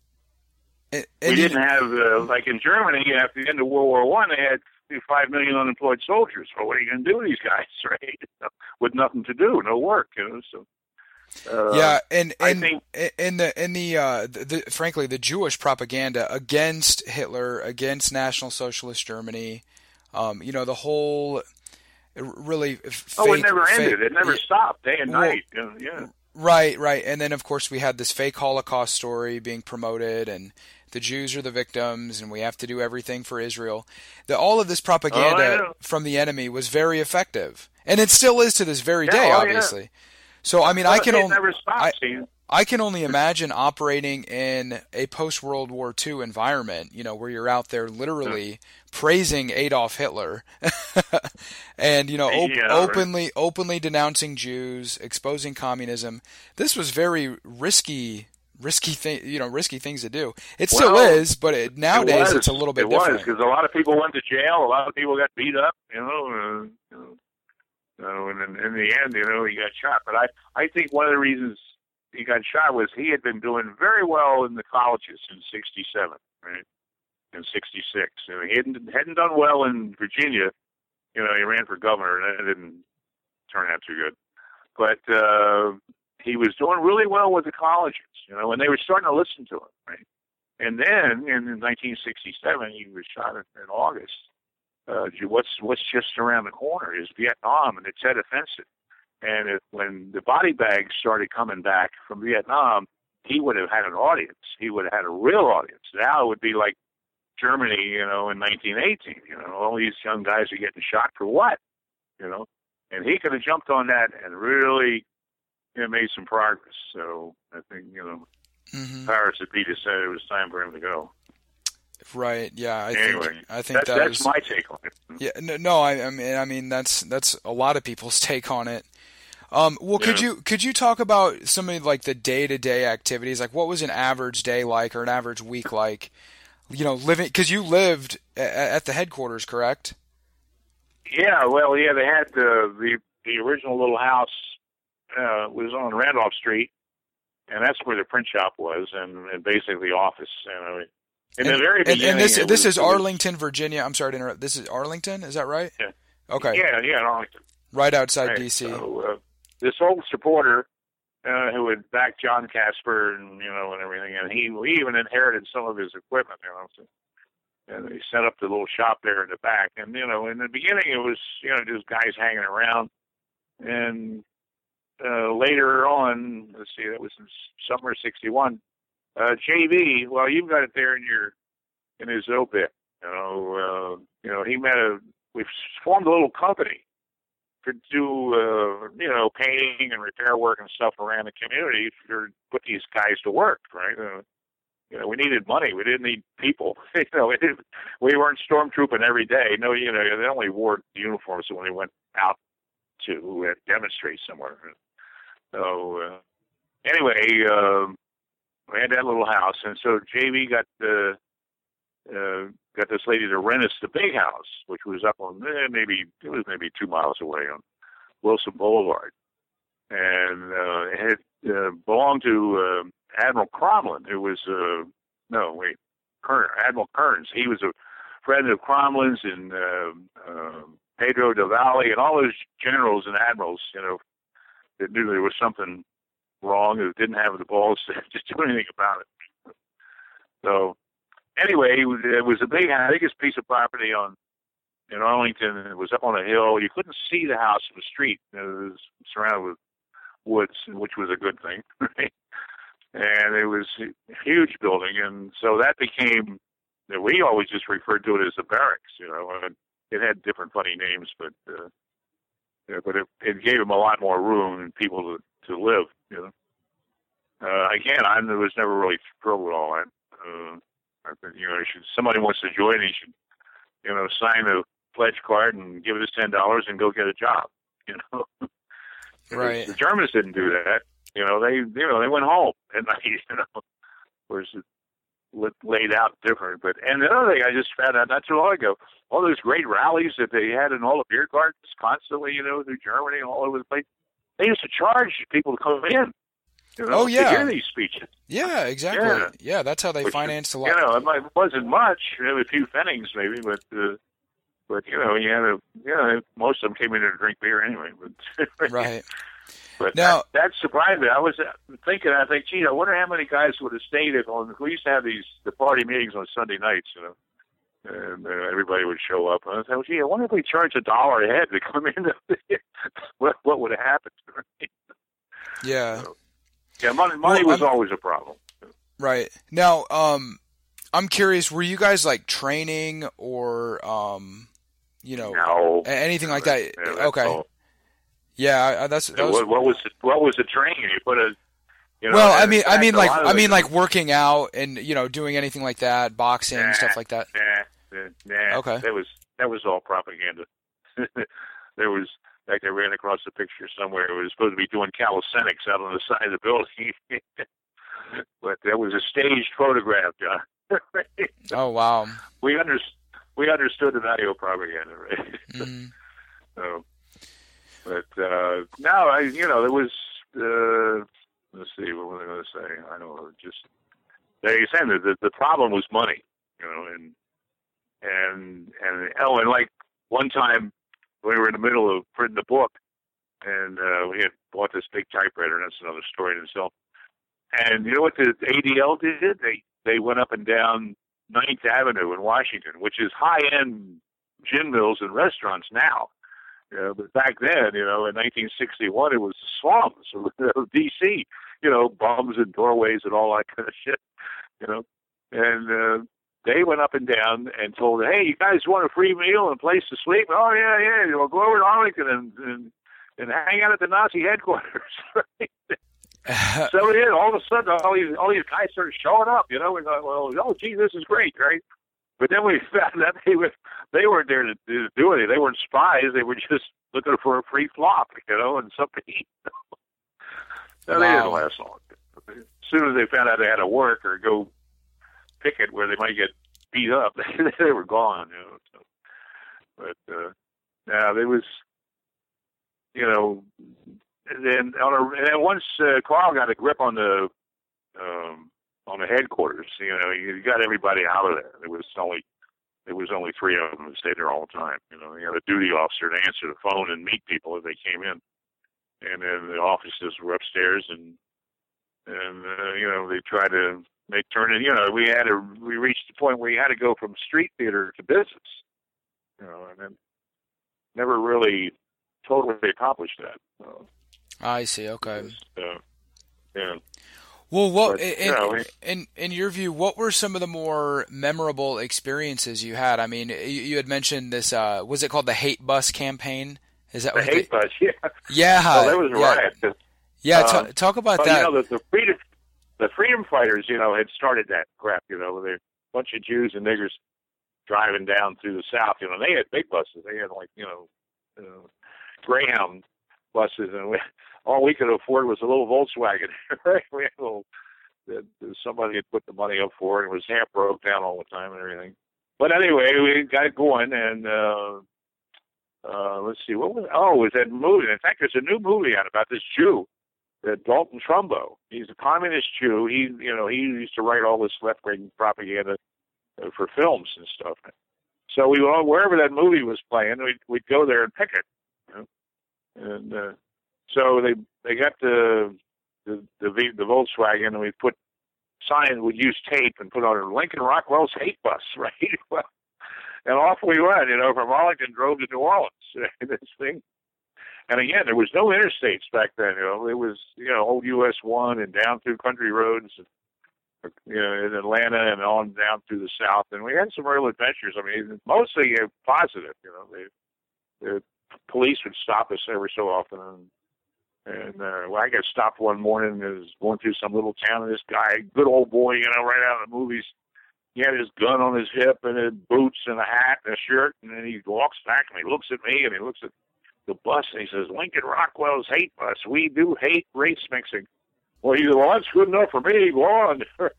Speaker 2: it,
Speaker 3: we
Speaker 2: it,
Speaker 3: didn't have uh, like in Germany after the end of World War One, they had five million unemployed soldiers. Well, what are you going to do with these guys, right? With nothing to do, no work, you know. So uh,
Speaker 2: yeah, and
Speaker 3: I
Speaker 2: and
Speaker 3: think,
Speaker 2: in the in the, uh, the, the frankly the Jewish propaganda against Hitler, against National Socialist Germany, um, you know, the whole really fake,
Speaker 3: oh, it never
Speaker 2: fake,
Speaker 3: ended. It never
Speaker 2: yeah,
Speaker 3: stopped, day and
Speaker 2: well,
Speaker 3: night. You know, yeah.
Speaker 2: Right, right, and then of course we had this fake Holocaust story being promoted, and the Jews are the victims, and we have to do everything for Israel. The, all of this propaganda
Speaker 3: oh,
Speaker 2: from the enemy was very effective, and it still is to this very
Speaker 3: yeah,
Speaker 2: day,
Speaker 3: oh,
Speaker 2: obviously.
Speaker 3: Yeah.
Speaker 2: So, I mean,
Speaker 3: well,
Speaker 2: I can
Speaker 3: it
Speaker 2: only
Speaker 3: never stopped,
Speaker 2: I, I can only imagine operating in a post-World War Two environment, you know, where you're out there literally yeah. praising Adolf Hitler and, you know, op-
Speaker 3: yeah,
Speaker 2: openly
Speaker 3: right.
Speaker 2: openly denouncing Jews, exposing communism. This was very risky risky thing, you know, risky things to do. It
Speaker 3: well,
Speaker 2: still is, but it, nowadays
Speaker 3: it was,
Speaker 2: it's a little bit
Speaker 3: it
Speaker 2: different.
Speaker 3: It was, because a lot of people went to jail, a lot of people got beat up, you know, uh, you know. So, and in, in the end, you know, he got shot. But I, I think one of the reasons he got shot was he had been doing very well in the colleges in sixty-seven, right? In sixty-six. You know, he hadn't, hadn't done well in Virginia. You know, he ran for governor, and it didn't turn out too good. But uh, he was doing really well with the colleges, you know, and they were starting to listen to him, right? And then in nineteen sixty-seven, he was shot in, in August. Uh, what's what's just around the corner is Vietnam and the Tet Offensive. And if, when the body bags started coming back from Vietnam, he would have had an audience. He would have had a real audience. Now it would be like Germany, you know, in nineteen eighteen. You know, all these young guys are getting shot for what? You know, and he could have jumped on that and really, you know, made some progress. So I think, you know, mm-hmm. Powers to be said it was time for him to go.
Speaker 2: Right. Yeah. I
Speaker 3: anyway,
Speaker 2: think, I think
Speaker 3: that,
Speaker 2: that
Speaker 3: that's
Speaker 2: was,
Speaker 3: my take on it.
Speaker 2: Yeah. No. no I, I mean, I mean, that's that's a lot of people's take on it. Um, well, yeah. could you could you talk about some of like the day to day activities? Like, what was an average day like, or an average week like? You know, living because you lived at, at the headquarters, correct?
Speaker 3: Yeah. Well, yeah. They had the the, the original little house uh, was on Randolph Street, and that's where the print shop was, and, and basically office. You know. In
Speaker 2: and,
Speaker 3: the very beginning,
Speaker 2: and, and this this
Speaker 3: was,
Speaker 2: is Arlington, Virginia. I'm sorry to interrupt. This is Arlington, is that right?
Speaker 3: Yeah.
Speaker 2: Okay.
Speaker 3: Yeah, yeah, Arlington.
Speaker 2: Right outside
Speaker 3: right.
Speaker 2: D C.
Speaker 3: So, uh, this old supporter uh, who had backed John Casper and you know and everything, and he, he even inherited some of his equipment, you know. So, and he set up the little shop there in the back. And you know, in the beginning, it was you know just guys hanging around, and uh, later on, let's see, that was in summer of sixty-one. Uh, J V, well, you've got it there in your in his obit. You know, uh, you know, he met a. We've formed a little company to do, uh, you know, painting and repair work and stuff around the community to put these guys to work, right? Uh, you know, we needed money. We didn't need people. you know, we, didn't, we weren't stormtrooping every day. No, you know, they only wore uniforms when they went out to uh, demonstrate somewhere. So, uh, anyway. Uh, We had that little house, and so J V got the uh, got this lady to rent us the big house, which was up on eh, maybe it was maybe two miles away on Wilson Boulevard, and uh, it had uh, belonged to uh, Admiral Cromlin, who was uh, no wait, Kern, Admiral Kearns. He was a friend of Cromlin's and uh, uh, Pedro del Valle and all those generals and admirals, you know, that knew there was something wrong, who didn't have the balls to just do anything about it. So anyway, it was, it was a big, biggest piece of property on in Arlington. It was up on a hill. You couldn't see the house from the street. It was surrounded with woods, which was a good thing. Right? And it was a huge building, and so that became. We always just referred to it as the barracks. You know, and it had different funny names, but uh, yeah, but it, it gave them a lot more room and people to. to live, you know. Uh, again, I was never really thrilled with all that. Uh, I think, you know, you should, somebody wants to join, he should, you know, sign a pledge card and give us ten dollars and go get a job, you know.
Speaker 2: Right.
Speaker 3: The Germans didn't do that. You know, they, you know, they went home at night, you know, whereas it laid out different. But, and the other thing I just found out not too long ago, all those great rallies that they had in all the beer gardens constantly, you know, through Germany and all over the place, they used to charge people to come in. You know,
Speaker 2: oh, yeah.
Speaker 3: To hear these speeches.
Speaker 2: Yeah, exactly. Yeah, yeah that's how they Which, financed a lot.
Speaker 3: You know, it wasn't much. You know, a few pfennigs maybe, but, uh, but you know, you had a, you know, most of them came in to drink beer anyway. But
Speaker 2: right.
Speaker 3: But
Speaker 2: now,
Speaker 3: that, that surprised me. I was thinking, I think, gee, I wonder how many guys would have stayed if on, we used to have these, the party meetings on Sunday nights, you know. And uh, everybody would show up. And I thought, well, gee, I wonder if we charged a dollar a head to come in. what, what would have happened? Right?
Speaker 2: Yeah.
Speaker 3: So, yeah, money, money
Speaker 2: well,
Speaker 3: was always a problem.
Speaker 2: Right. Now, um, I'm curious, were you guys like training or, um, you know,
Speaker 3: no.
Speaker 2: anything like that?
Speaker 3: Yeah,
Speaker 2: okay.
Speaker 3: All.
Speaker 2: Yeah, I, that's. That was,
Speaker 3: what, what was the, what was the training? You put a You know,
Speaker 2: well, I mean, I mean, like, I mean,
Speaker 3: them,
Speaker 2: like working out and you know, doing anything like that, boxing,
Speaker 3: nah,
Speaker 2: stuff like that.
Speaker 3: Nah, nah.
Speaker 2: Okay.
Speaker 3: That was that was all propaganda. There was, like, I ran across a picture somewhere. It was supposed to be doing calisthenics out on the side of the building, but that was a staged photograph, John.
Speaker 2: Oh wow.
Speaker 3: We under we understood the value of propaganda, right?
Speaker 2: Mm-hmm.
Speaker 3: So, but uh, no, I you know there was. Uh, Let's see, what was I going to say? I don't know, just, like you said, the, the problem was money, you know, and, and, and, oh, and like one time we were in the middle of printing the book, and uh, we had bought this big typewriter, and that's another story in itself. And you know what the A D L did? They, they went up and down Ninth Avenue in Washington, which is high-end gin mills and restaurants now. You know, but back then, you know, in nineteen sixty-one, it was the slums of D C, you know, bums and doorways and all that kind of shit, you know. And uh, they went up and down and told, hey, you guys want a free meal and a place to sleep? Oh, yeah, yeah, you know, go over to Arlington and, and, and hang out at the Nazi headquarters. So yeah, all of a sudden, all these, all these guys started showing up, you know. We thought, well, oh, gee, this is great, right? But then we found out they were they weren't there to, to do anything. They weren't spies. They were just looking for a free flop, you know, and something to eat. No, they didn't last long. As soon as they found out they had to work or go picket where they might get beat up, they were gone, you know. So, but uh, yeah, there was, you know, and then on a, and then once uh, Carl got a grip on the. Um, on the headquarters, you know, you got everybody out of there. There was only there was only three of them that stayed there all the time. You know, you had a duty officer to answer the phone and meet people as they came in, and then the offices were upstairs, and and uh, you know, they tried to make turn it. You know, we had to we reached the point where you had to go from street theater to business. You know, and then never really totally accomplished that. So,
Speaker 2: I see. Okay.
Speaker 3: just, uh, yeah.
Speaker 2: Well, what
Speaker 3: But,
Speaker 2: in,
Speaker 3: you know,
Speaker 2: in in your view, what were some of the more memorable experiences you had? I mean, you, you had mentioned this. Uh, was it called the Hate Bus campaign? Is that
Speaker 3: the
Speaker 2: what
Speaker 3: hate
Speaker 2: they,
Speaker 3: bus? Yeah.
Speaker 2: Yeah.
Speaker 3: Well, that was a
Speaker 2: yeah.
Speaker 3: riot.
Speaker 2: Yeah.
Speaker 3: Um,
Speaker 2: t- talk about
Speaker 3: well,
Speaker 2: that.
Speaker 3: You know, the, the freedom, the freedom fighters, you know, had started that crap. You know, they're a bunch of Jews and niggers driving down through the South. You know, they had big buses. They had like you know, uh, Greyhound buses, and we, all we could afford was a little Volkswagen. Right? We had a little. That somebody had put the money up for it. It was half broke down all the time and everything. But anyway, we got it going, and uh, uh, let's see, what was? Oh, it was that movie? In fact, there's a new movie out about this Jew, uh, Dalton Trumbo. He's a communist Jew. He, you know, he used to write all this left-wing propaganda uh, for films and stuff. So we wherever that movie was playing, we'd we'd go there and pick it. You know? And uh, so they they got the. The, the the Volkswagen, and we put signs, we'd use tape and put on it, Lincoln Rockwell's hate bus, right? Well, and off we went, you know, from Arlington, drove to New Orleans, this thing. And again, there was no interstates back then, you know, it was, you know, old U S one and down through country roads, and, you know, in Atlanta and on down through the South. And we had some real adventures. I mean, mostly uh, positive, you know, they, the police would stop us every so often, and And uh, well, I got stopped one morning. I was going through some little town, and this guy, good old boy, you know, right out of the movies, he had his gun on his hip and his boots and a hat and a shirt, and then he walks back and he looks at me and he looks at the bus and he says, Lincoln Rockwell's hate bus. We do hate race mixing. Well, he said, well, that's good enough for me. Go on.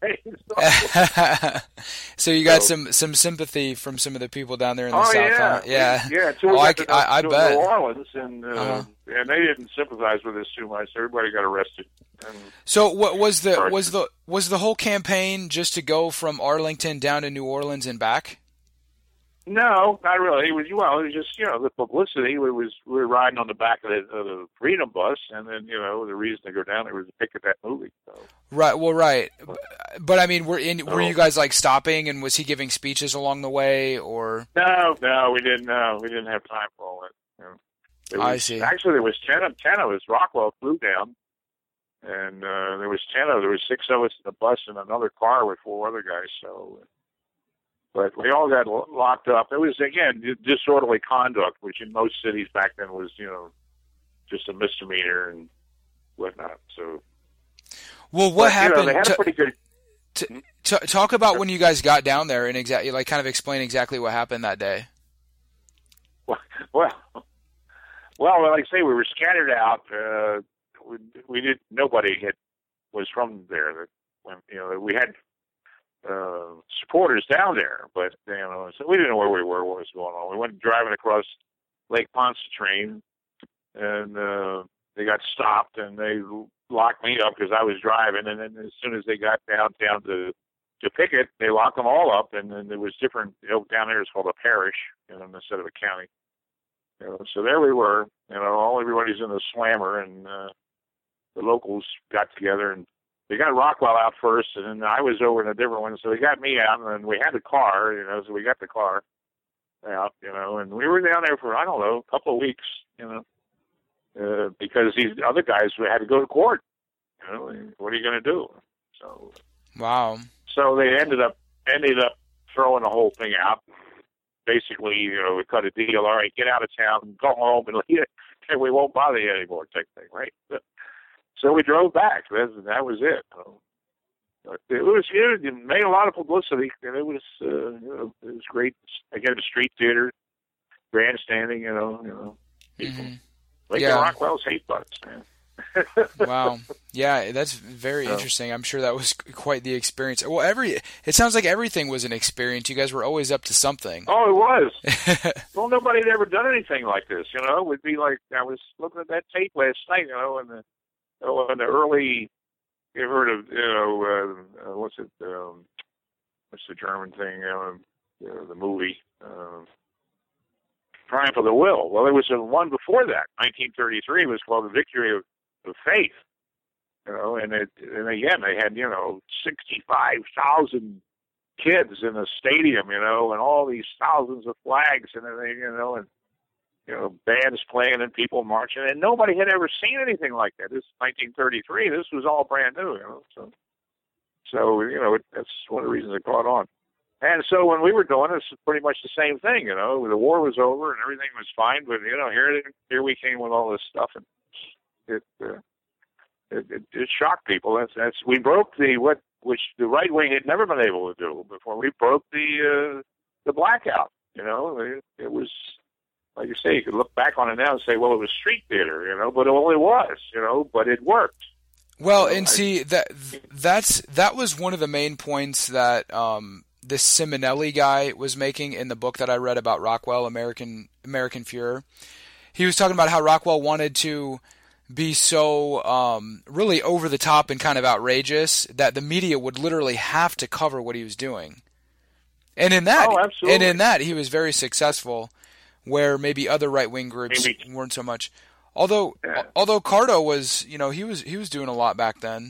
Speaker 2: So you got
Speaker 3: so,
Speaker 2: some, some sympathy from some of the people down there in the
Speaker 3: oh,
Speaker 2: South.
Speaker 3: Yeah,
Speaker 2: huh? yeah,
Speaker 3: yeah. So
Speaker 2: oh,
Speaker 3: we
Speaker 2: I,
Speaker 3: got to,
Speaker 2: I, I
Speaker 3: to
Speaker 2: bet.
Speaker 3: New Orleans, and uh,
Speaker 2: uh-huh.
Speaker 3: and they didn't sympathize with us too much. Everybody got arrested. And
Speaker 2: so what was the was the was the whole campaign just to go from Arlington down to New Orleans and back?
Speaker 3: No, not really. It was well, it was just you know the publicity. We was we were riding on the back of the, of the Freedom Bus, and then you know the reason to go down there was to pick at that movie. So. Right.
Speaker 2: Well, right. But, but I mean, were in were you guys like stopping, and was he giving speeches along the way, or?
Speaker 3: No, no, we didn't. No, we didn't have time for all that. You know, there was,
Speaker 2: I see.
Speaker 3: Actually, there was ten of ten of us. Rockwell flew down, and uh, there was ten of. There was six of us in the bus and another car with four other guys. So. But we all got locked up. It was, again, disorderly conduct, which in most cities back then was, you know, just a misdemeanor and whatnot. So,
Speaker 2: well, what
Speaker 3: but,
Speaker 2: happened?
Speaker 3: You know, they had
Speaker 2: to,
Speaker 3: a pretty good.
Speaker 2: to, to, talk about when you guys got down there and exactly, like, kind of explain exactly what happened that day.
Speaker 3: Well, well, well like I say, we were scattered out. Uh, we, we did. Nobody had was from there. When you know, we had uh, supporters down there, but you know, so we didn't know where we were, what was going on. We went driving across Lake Pontchartrain, and uh, they got stopped, and they locked me up because I was driving. And then as soon as they got downtown to to Pickett, they locked them all up, and then there was different. You know, down there it's called a parish, you know, instead of a county. You know, so there we were. You know, all everybody's in the slammer, and uh, the locals got together, and they got Rockwell out first, and then I was over in a different one. So they got me out, and then we had the car. You know, so we got the car out. You know, and we were down there for I don't know a couple of weeks. You know. Uh, because these other guys had to go to court. You know, what are you going to do? So,
Speaker 2: wow.
Speaker 3: So they ended up ended up throwing the whole thing out. Basically, you know, we cut a deal. All right, get out of town, go home, and leave it, and we won't bother you anymore. Type thing, right? So we drove back. That, that was it. It was it made a lot of publicity, and it was uh, you know, it was great. Again, the street theater, grandstanding. You know, you know, people.
Speaker 2: Mm-hmm.
Speaker 3: Like
Speaker 2: yeah.
Speaker 3: Rockwell's hate buttons, man.
Speaker 2: Wow. Yeah, that's very interesting. I'm sure that was quite the experience. Well, every it sounds like everything was an experience. You guys were always up to something.
Speaker 3: Oh, it was. Well, nobody had ever done anything like this, you know. It would be like, I was looking at that tape last night, you know, in the, oh, in the early, you heard of, you know, uh, uh, what's it, um, what's the German thing, uh, you know, the movie, uh, Triumph of the Will. Well, there was a one before that, nineteen thirty-three. It was called The Victory of, of Faith. You know, and it, and again, they had, you know, sixty-five thousand kids in the stadium, you know, and all these thousands of flags and everything, you know, and, you know, bands playing and people marching, and nobody had ever seen anything like that. This is nineteen thirty-three. This was all brand new, you know. So, so you know, it, that's one of the reasons it caught on. And so when we were doing it, it's pretty much the same thing, you know. The war was over and everything was fine, but you know, here here we came with all this stuff, and it uh, it, it, it shocked people. That's that's we broke the what which the right wing had never been able to do before. We broke the uh, the blackout. You know, it, it was like you say, you could look back on it now and say, well, it was street theater, you know, but it only was, you know, but it worked.
Speaker 2: Well,
Speaker 3: you know,
Speaker 2: and
Speaker 3: I,
Speaker 2: see that that's that was one of the main points that. Um, this Simonelli guy was making in the book that I read about Rockwell, American American Führer. He was talking about how Rockwell wanted to be so um, really over the top and kind of outrageous that the media would literally have to cover what he was doing. And in that,
Speaker 3: oh, absolutely.
Speaker 2: and in that, he was very successful, where maybe other right wing groups maybe. weren't so much. Although, yeah. although Cardo was, you know, he was he was doing a lot back then.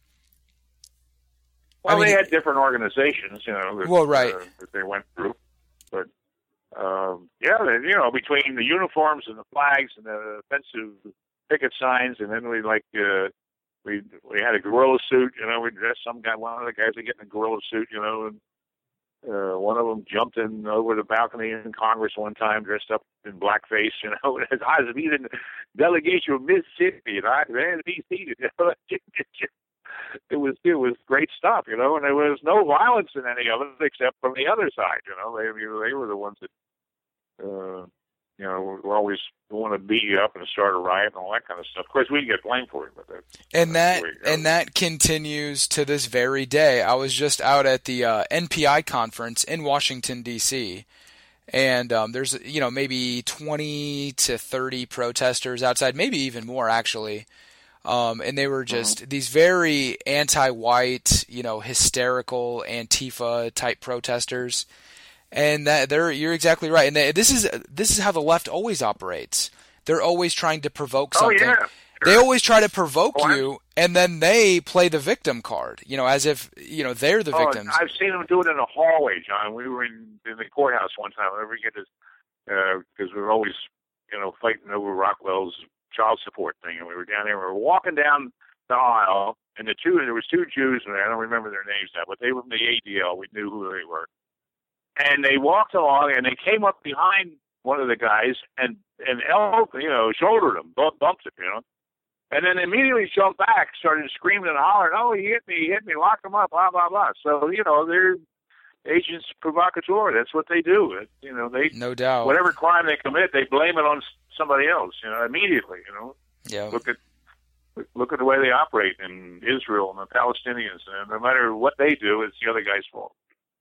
Speaker 3: Well,
Speaker 2: I mean,
Speaker 3: they had different organizations, you know, that,
Speaker 2: well, right.
Speaker 3: uh, that they went through. But, um, yeah, they, you know, between the uniforms and the flags and the offensive picket signs, and then we, like, uh, we we had a gorilla suit, you know, we dressed some guy, one of the guys would get in a gorilla suit, you know, and uh, one of them jumped in over the balcony in Congress one time dressed up in blackface, you know, and his eyes be the delegation of Mississippi, and I had to be seated, you know. It was it was great stuff, you know, and there was no violence in any of it except from the other side, you know. They they were the ones that, uh, you know, were always want to beat you up and start a riot and all that kind of stuff. Of course, we get blamed for it, but that,
Speaker 2: and that and that continues to this very day. I was just out at the uh, N P I conference in Washington D C, and um, there's you know maybe twenty to thirty protesters outside, maybe even more actually. Um, and they were just mm-hmm. these very anti-white, you know, hysterical Antifa type protesters, and that they're you're exactly right. And they, this is this is how the left always operates. They're always trying to provoke something.
Speaker 3: Oh, yeah. Sure.
Speaker 2: They always try to provoke
Speaker 3: oh,
Speaker 2: you, and then they play the victim card. You know, as if you know they're the
Speaker 3: oh,
Speaker 2: victims.
Speaker 3: I've seen them do it in the hallway, John. We were in, in the courthouse one time. I'll never get this because uh, we were always, you know, fighting over Rockwell's child support thing, and we were down there. We were walking down the aisle, and the two there was two Jews, and I don't remember their names now, but they were from the A D L. We knew who they were, and they walked along, and they came up behind one of the guys and and elbowed, you know, shouldered him, bumped him, you know. And then immediately jumped back, started screaming and hollering, "Oh, he hit me, he hit me, lock him up, blah, blah, blah." So, you know, they're agents provocateur. That's what they do. It, you know, they
Speaker 2: no doubt.
Speaker 3: Whatever crime they commit, they blame it on somebody else, you know, immediately, you know.
Speaker 2: Yeah.
Speaker 3: Look at look at the way they operate in Israel and the Palestinians. And no matter what they do, it's the other guy's fault.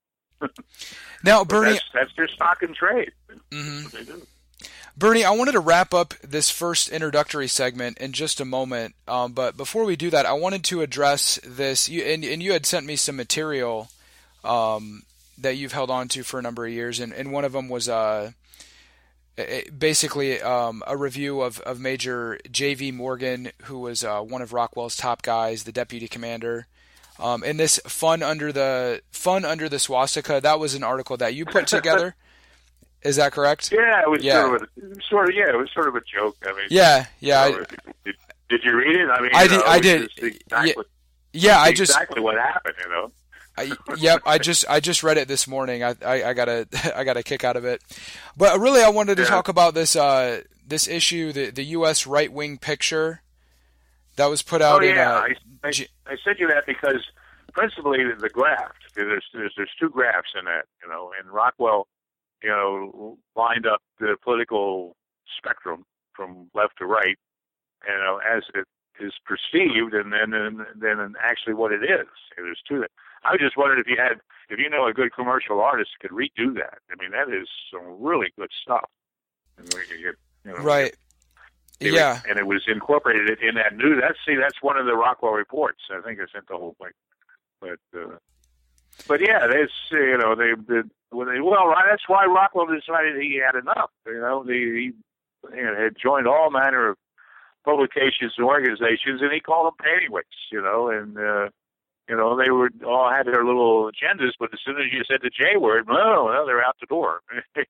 Speaker 2: Now, Bernie,
Speaker 3: that's, that's their stock and trade.
Speaker 2: Mm-hmm.
Speaker 3: That's what they do.
Speaker 2: Bernie, I wanted to wrap up this first introductory segment in just a moment, um, but before we do that, I wanted to address this, you, and, and you had sent me some material um, that you've held on to for a number of years, and, and one of them was uh, basically um, a review of, of Major J V Morgan, who was uh, one of Rockwell's top guys, the deputy commander. Um, and this fun under the fun under the swastika, that was an article that you put together. Is that correct?
Speaker 3: Yeah, it was
Speaker 2: yeah.
Speaker 3: sort of a, sort of yeah, it was sort of a joke. I mean,
Speaker 2: yeah, yeah.
Speaker 3: You know, I, did, did you read it? I mean,
Speaker 2: I
Speaker 3: you
Speaker 2: did.
Speaker 3: know,
Speaker 2: I did.
Speaker 3: Exactly,
Speaker 2: yeah, yeah I just
Speaker 3: exactly what happened. You know.
Speaker 2: I, yep, I just I just read it this morning. I, I, I got a I got a kick out of it, but really I wanted to yeah. talk about this uh, this issue, the the U S right wing picture that was put out.
Speaker 3: Oh yeah,
Speaker 2: in, uh,
Speaker 3: I, I, I sent you that because principally the graph. There's there's there's two graphs in that, you know, and Rockwell, you know, lined up the political spectrum from left to right, you know, as it is perceived, and then and then actually what it is. There's two. I just wondered if you had, if you know a good commercial artist could redo that. I mean, that is some really good stuff. And we could get, you know,
Speaker 2: right.
Speaker 3: It,
Speaker 2: yeah.
Speaker 3: And it was incorporated in that new. That's see, that's one of the Rockwell reports. I think I sent the whole thing, but. Uh, But yeah, there's you know they, they well that's why Rockwell decided he had enough. You know, the, he you know, had joined all manner of publications and organizations, and he called them pennyweights. You know, and uh, you know they were all had their little agendas, but as soon as you said the J word, well, well they're out the door. so,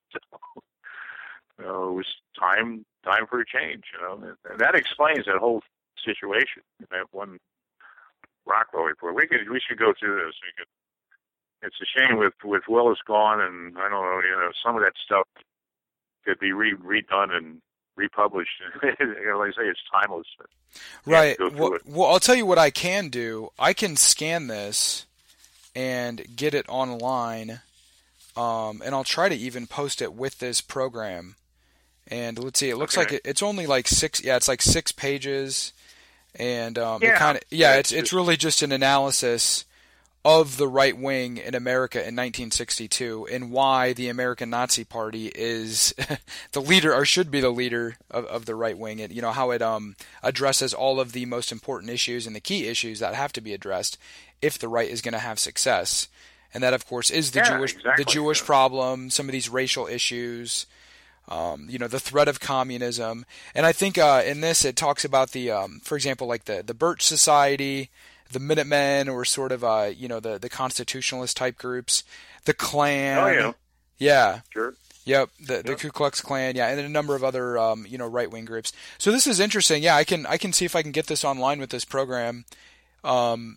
Speaker 3: you know, it was time time for a change. You know, and that explains that whole situation. That one Rockwell report. We could we should go through this. We could. It's a shame with, with Willis gone, and I don't know, you know, some of that stuff could be re, redone and republished. Like I say, it's timeless.
Speaker 2: Right. Well, it. well, I'll tell you what I can do. I can scan this and get it online, um, and I'll try to even post it with this program. And let's see, it looks okay. like it, it's only like six. Yeah, it's like six pages, and um,
Speaker 3: yeah,
Speaker 2: it kind of yeah,
Speaker 3: yeah,
Speaker 2: it's it's, it's really just an analysis of the right wing in America in nineteen sixty-two, and why the American Nazi Party is the leader, or should be the leader of, of the right wing, and you know how it um, addresses all of the most important issues and the key issues that have to be addressed if the right is going to have success, and that of course is the
Speaker 3: yeah,
Speaker 2: Jewish
Speaker 3: exactly.
Speaker 2: the Jewish problem, some of these racial issues, um, you know, the threat of communism, and I think uh, in this it talks about the, um, for example, like the the Birch Society. The Minutemen, or sort of, uh, you know, the, the constitutionalist type groups, the Klan.
Speaker 3: Oh, yeah.
Speaker 2: Yeah.
Speaker 3: Sure.
Speaker 2: Yep. The
Speaker 3: yep.
Speaker 2: the Ku Klux Klan. Yeah, and then a number of other, um, you know, right wing groups. So this is interesting. Yeah, I can I can see if I can get this online with this program. Um.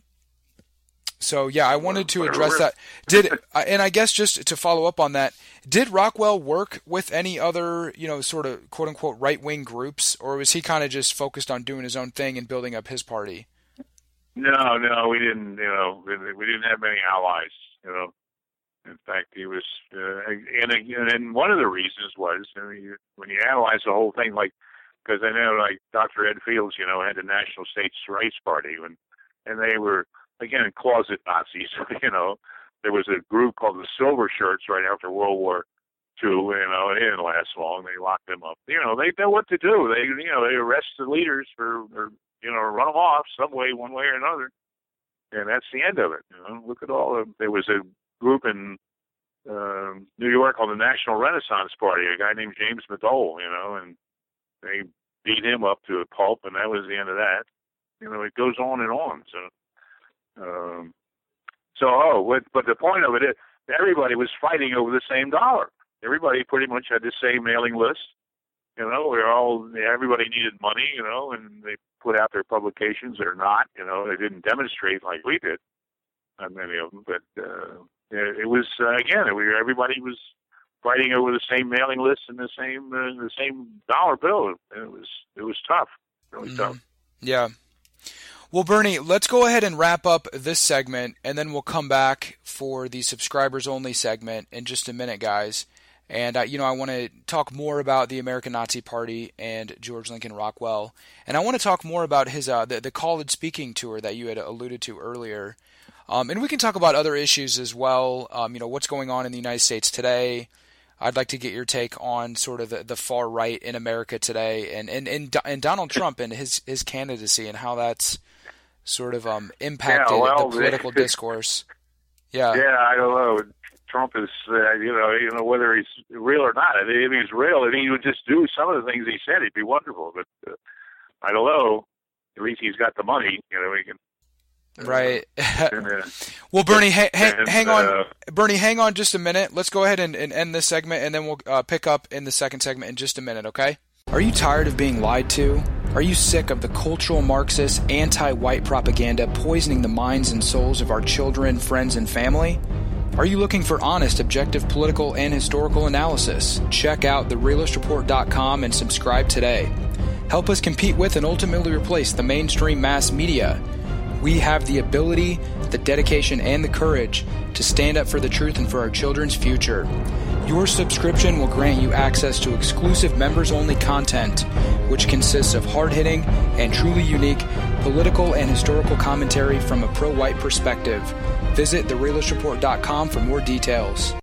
Speaker 2: So yeah, I wanted to address that. Did and I guess just to follow up on that, did Rockwell work with any other, you know, sort of quote unquote right wing groups, or was he kind of just focused on doing his own thing and building up his party?
Speaker 3: No, no, we didn't. You know, we didn't have many allies. You know, in fact, he was, uh, and and one of the reasons was, I mean, when you analyze the whole thing, like, because I know, like Doctor Ed Fields, you know, had the National States Rights Party, and and they were again closet Nazis. You know, there was a group called the Silver Shirts right after World War Two. You know, it didn't last long. They locked them up. You know, they know what to do. They, you know, they arrest the leaders for. for you know, run them off some way, one way or another. And that's the end of it. You know, look at all of, there was a group in uh, New York called the National Renaissance Party, a guy named James Madole, you know, and they beat him up to a pulp, and that was the end of that. You know, it goes on and on. So, um, so oh, what, but the point of it is, everybody was fighting over the same dollar. Everybody pretty much had the same mailing list. You know, we were all, everybody needed money, you know, and they put out their publications or not, you know, they didn't demonstrate like we did on many of them, but uh, it was, uh, again, we, everybody was fighting over the same mailing list and the same uh, the same dollar bill. And it was it was tough, really mm-hmm. tough.
Speaker 2: Yeah. Well, Bernie, let's go ahead and wrap up this segment, and then we'll come back for the subscribers-only segment in just a minute, guys. And, uh, you know, I want to talk more about the American Nazi Party and George Lincoln Rockwell. And I want to talk more about his uh, the, the college speaking tour that you had alluded to earlier. Um, and we can talk about other issues as well, um, you know, what's going on in the United States today. I'd like to get your take on sort of the, the far right in America today, and, and, and, and Donald Trump and his, his candidacy and how that's sort of um, impacted
Speaker 3: yeah, well,
Speaker 2: the political
Speaker 3: they,
Speaker 2: discourse. Yeah,
Speaker 3: yeah, I don't know. Trump is, uh, you know, you know whether he's real or not. I think if he's real, I think he would just do some of the things he said. He'd be wonderful. But uh, I don't know. At least he's got the money. You know, he can. Uh,
Speaker 2: right.
Speaker 3: and, uh,
Speaker 2: well, Bernie, ha- ha-
Speaker 3: and,
Speaker 2: hang on.
Speaker 3: Uh,
Speaker 2: Bernie, hang on just a minute. Let's go ahead and, and end this segment, and then we'll uh, pick up in the second segment in just a minute. Okay? Are you tired of being lied to? Are you sick of the cultural Marxist, anti-white propaganda poisoning the minds and souls of our children, friends, and family? Are you looking for honest, objective political and historical analysis? Check out the realist report dot com and subscribe today. Help us compete with and ultimately replace the mainstream mass media. We have the ability, the dedication, and the courage to stand up for the truth and for our children's future. Your subscription will grant you access to exclusive members-only content, which consists of hard-hitting and truly unique political and historical commentary from a pro-white perspective. Visit the realist report dot com for more details.